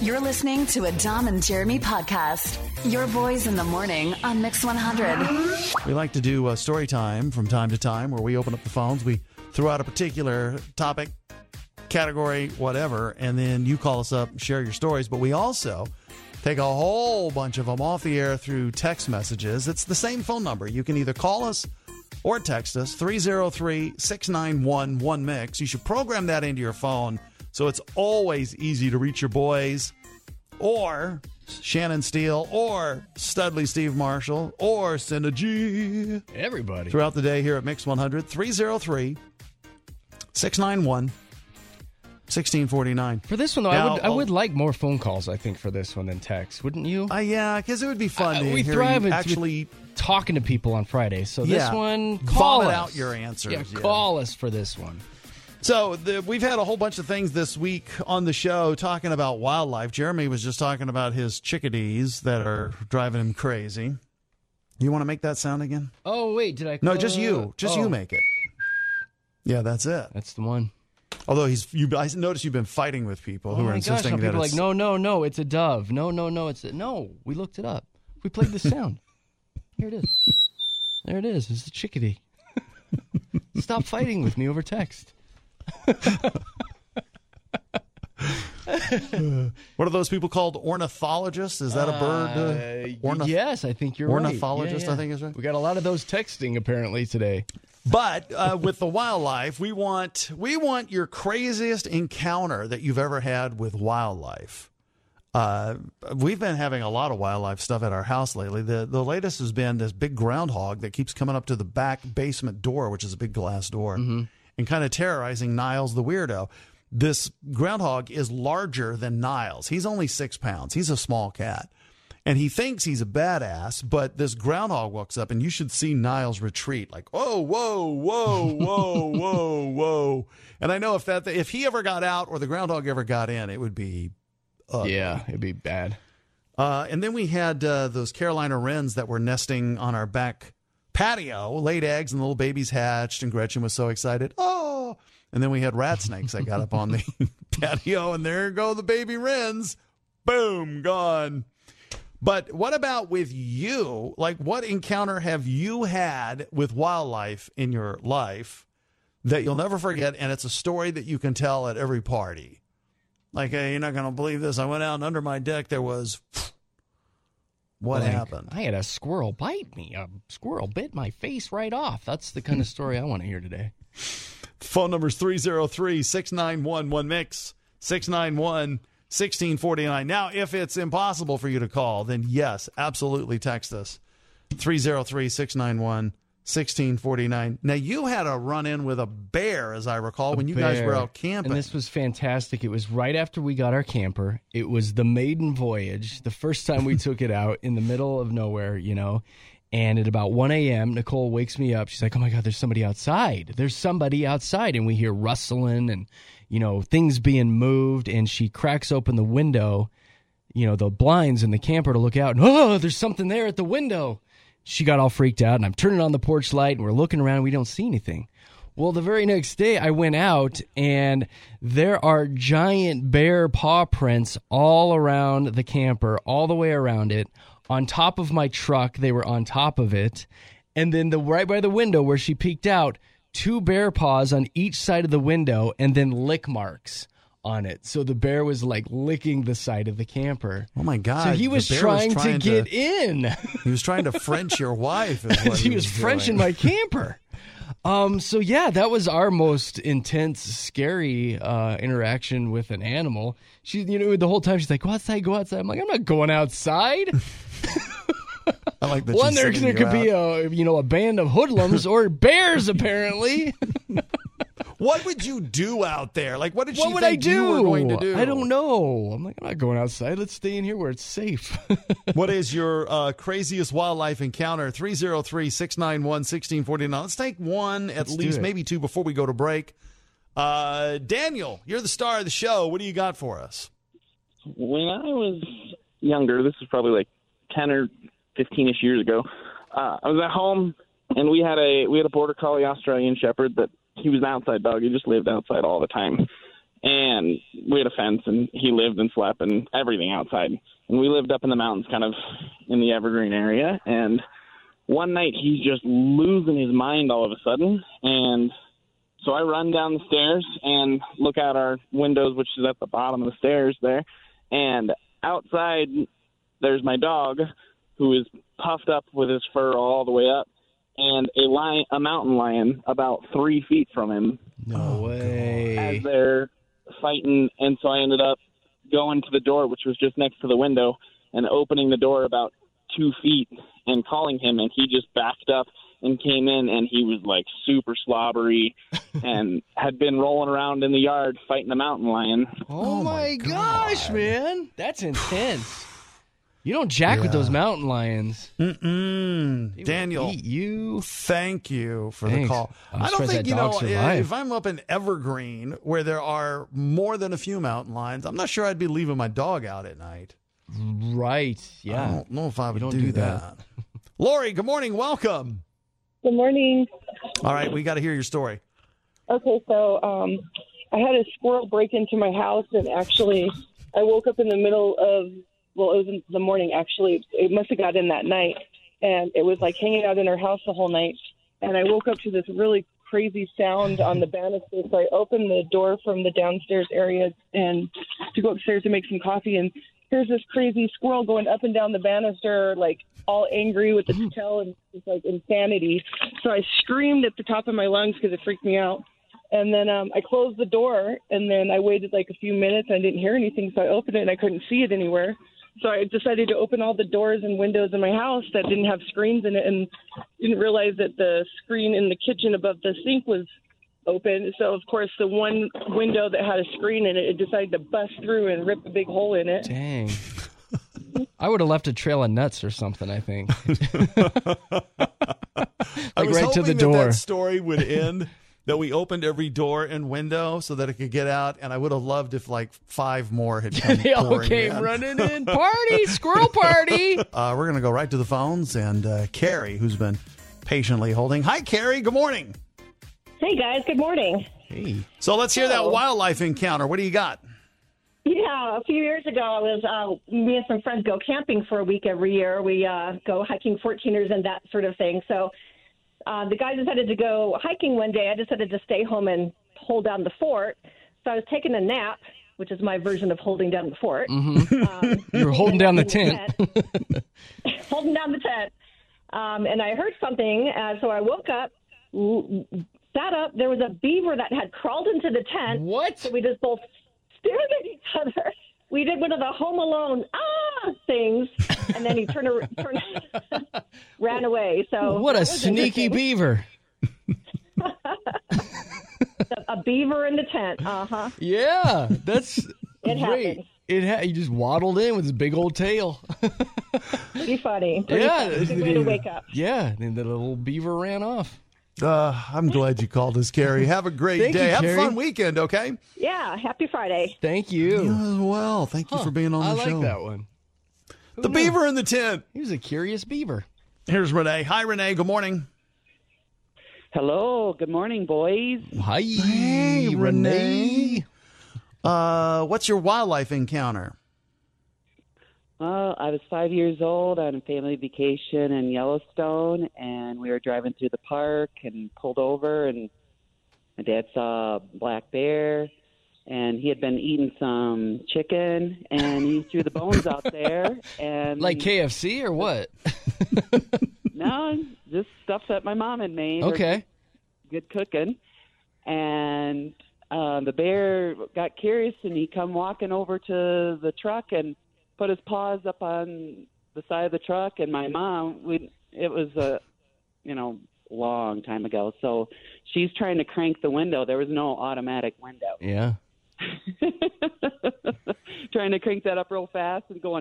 You're listening to a Dom and Jeremy podcast. Your boys in the morning on Mix 100. We like to do a story time from time to time where we open up the phones. We throw out a particular topic, category, whatever, and then you call us up and share your stories. But we also take a whole bunch of them off the air through text messages. It's the same phone number. You can either call us or text us, 303-691-1MIX. You should program that into your phone so it's always easy to reach your boys, or Shannon Steele, or Studley Steve Marshall, or Cinda G. Everybody. Throughout the day here at Mix 100, 303-691-1649. For this one, though, Now, I would like more phone calls, I think, for this one than text. Wouldn't you? Yeah, because it would be fun to we hear thrive you at actually talking to people on Friday. So this one, vomit call us. out your answers. Yeah, call us for this one. So we've had a whole bunch of things this week on the show talking about wildlife. Jeremy was just talking about his chickadees that are driving him crazy. You want to make that sound again? Oh, wait, did I? No, just you. You make it. Yeah, that's it. That's the one. Although I noticed you've been fighting with people who are insisting that people it's... like, no, it's a dove. No, no, we looked it up. We played the sound. Here it is. There it is. It's a chickadee. Stop fighting with me over text. What are those people called? Ornithologists? Is that a bird? Yes, I think you're ornithologist, right. I think is right. We got a lot of those texting apparently today. But with the wildlife, we want your craziest encounter that you've ever had with wildlife. We've been having a lot of wildlife stuff at our house lately. The latest has been this big groundhog that keeps coming up to the back basement door, which is a big glass door, and kind of terrorizing Niles the weirdo. This groundhog is larger than Niles. He's only 6 pounds. He's a small cat. And he thinks he's a badass, but this groundhog walks up, and you should see Niles retreat like, oh, whoa, whoa, whoa, whoa, whoa. And I know if he ever got out or the groundhog ever got in, it would be ugly. Yeah, it'd be bad. And then we had those Carolina wrens that were nesting on our back patio, laid eggs, and the little babies hatched, and Gretchen was so excited. Oh! And then we had rat snakes that got up on the patio, and there go the baby wrens. Boom, gone. But what about with you? Like, what encounter have you had with wildlife in your life that you'll never forget, and it's a story that you can tell at every party? Like, hey, you're not going to believe this. I went out, and under my deck there was... What happened? I had a squirrel bite me. A squirrel bit my face right off. That's the kind of story I want to hear today. Phone number is 303-691-1MIX, 691-1649. Now, if it's impossible for you to call, then yes, absolutely text us. 303-691-1649. Now, you had a run-in with a bear, as I recall, when you guys were out camping. And this was fantastic. It was right after we got our camper. It was the maiden voyage, the first time we took it out in the middle of nowhere, And at about 1 a.m., Nicole wakes me up. She's like, oh, my God, there's somebody outside. There's somebody outside. And we hear rustling and, things being moved. And she cracks open the window, the blinds in the camper to look out. And, oh, there's something there at the window. She got all freaked out. And I'm turning on the porch light, and we're looking around. And we don't see anything. Well, the very next day, I went out, and there are giant bear paw prints all around the camper, all the way around it. On top of my truck, they were on top of it. And then right by the window where she peeked out, 2 bear paws on each side of the window and then lick marks on it. So the bear was like licking the side of the camper. Oh, my God. So he was trying to get in. He was trying to French your wife. He was Frenching my camper. So, yeah, that was our most intense, scary interaction with an animal. She, the whole time she's like, go outside, go outside. I'm like, I'm not going outside. I like that. One, there could be a band of hoodlums or bears, apparently. What would you do out there? Like, what did she think I do? You were going to do? I don't know. I'm like, I'm not going outside. Let's stay in here where it's safe. What is your craziest wildlife encounter? 303-691-1649. Let's take one, at least, maybe 2 before we go to break. Daniel, you're the star of the show. What do you got for us? When I was younger, this was probably like 10 or 15-ish years ago, I was at home, and we had a Border Collie Australian Shepherd that he was an outside dog. He just lived outside all the time. and we had a fence, and he lived and slept and everything outside. And we lived up in the mountains, kind of in the Evergreen area. And one night he's just losing his mind all of a sudden. And so I run down the stairs and look out our windows, which is at the bottom of the stairs there. And outside, there's my dog, who is puffed up with his fur all the way up, and a mountain lion about 3 feet from him. No way. As they're fighting. And so I ended up going to the door, which was just next to the window, and opening the door about 2 feet and calling him, and he just backed up and came in, and he was like super slobbery and had been rolling around in the yard fighting a mountain lion. Oh my gosh, man. That's intense. You don't jack with those mountain lions. Daniel, eat you. Thank you for the call. I don't think, if I'm up in Evergreen where there are more than a few mountain lions, I'm not sure I'd be leaving my dog out at night. Right, yeah. I don't know if I would do that. Lori, good morning. Welcome. Good morning. All right, we got to hear your story. Okay, so I had a squirrel break into my house, and actually I woke up in the middle of, well, it was in the morning, actually. It must have got in that night, and it was like hanging out in our house the whole night. And I woke up to this really crazy sound on the banister, so I opened the door from the downstairs area and to go upstairs to make some coffee, and here's this crazy squirrel going up and down the banister, like all angry with its tail, and it's like insanity. So I screamed at the top of my lungs because it freaked me out. And then I closed the door, and then I waited like a few minutes. And I didn't hear anything, so I opened it, and I couldn't see it anywhere. So I decided to open all the doors and windows in my house that didn't have screens in it, and didn't realize that the screen in the kitchen above the sink was open. So, of course, the one window that had a screen in it, it decided to bust through and rip a big hole in it. Dang. I would have left a trail of nuts or something, I think. I was right hoping to the door. that story would end, that we opened every door and window so that it could get out, and I would have loved if like 5 more had come They all pouring came in. running in. Party! Squirrel party! We're going to go right to the phones, and Carrie, who's been patiently holding. Hi, Carrie. Good morning. Hey, guys. Good morning. Hey. So let's hear that wildlife encounter. What do you got? Yeah, a few years ago, I was me and some friends go camping for a week every year. We go hiking 14ers and that sort of thing. So the guys decided to go hiking one day. I decided to stay home and hold down the fort. So I was taking a nap, which is my version of holding down the fort. Mm-hmm. You were holding down the tent. Holding down the tent. And I heard something, so I woke up, sat up. There was a beaver that had crawled into the tent. What? So we just both stared at each other. We did one of the Home Alone things, and then he turned ran away. So what a sneaky beaver! A beaver in the tent. Yeah, that's it great. Happened. He just waddled in with his big old tail. Pretty funny. Yeah, Good way to wake up. Yeah, and the little beaver ran off. I'm glad you called us, Carrie. Have a great Thank day. you, Have a Carrie. fun weekend, okay? Yeah, happy Friday. Thank you. You as well. Thank you for being on the I show. like that one. The beaver in the tent. He was a curious beaver. Here's Renee. Hi, Renee. Good morning. Hello. Good morning, boys. Hi, Hey, Renee. What's your wildlife encounter? Well, I was 5 years old on a family vacation in Yellowstone, and we were driving through the park and pulled over, and my dad saw a black bear, and he had been eating some chicken, and he threw the bones out there. And Like KFC or what? no, just stuff that my mom had made. Okay. Good cooking. And the bear got curious, and he come walking over to the truck and put his paws up on the side of the truck. And my mom, it was a, long time ago. So she's trying to crank the window. There was no automatic window. Yeah. Trying to crank that up real fast and going,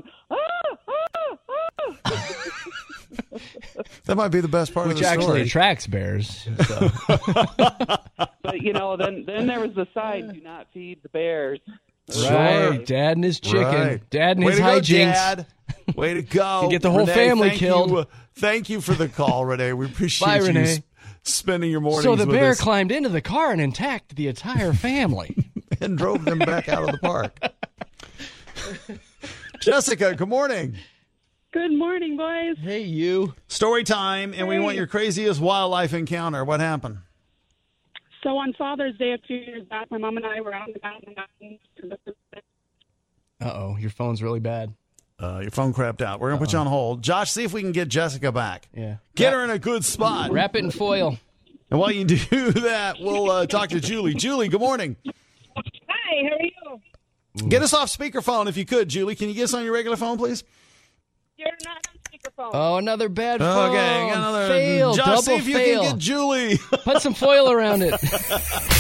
That might be the best part Which of the story. actually attracts bears. So. But, then there was the sign, do not feed the bears. Right. Dad and his chicken. Right. Dad and Way his to go, hijinks. Dad. Way to go. You get the whole Renee, family thank killed. You, thank you for the call, Renee. We appreciate Bye, you Renee. spending your mornings So the with bear us. climbed into the car and attacked the entire family. and drove them back out of the park. Jessica, good morning. Good morning, boys. Hey, you. Story time, and we want your craziest wildlife encounter. What happened? So on Father's Day a few years back, my mom and I were out in the mountains. Uh-oh, your phone's really bad. Your phone crapped out. We're going to put you on hold. Josh, see if we can get Jessica back. Yeah. Get her in a good spot. Wrap it in foil. And while you do that, we'll talk to Julie. Julie, good morning. Hi, how are you? Get us off speakerphone if you could, Julie. Can you get us on your regular phone, please? You're not on speakerphone. Oh, another bad phone. Okay, another fail. Josh, Double see if you fail. can get Julie. Put some foil around it.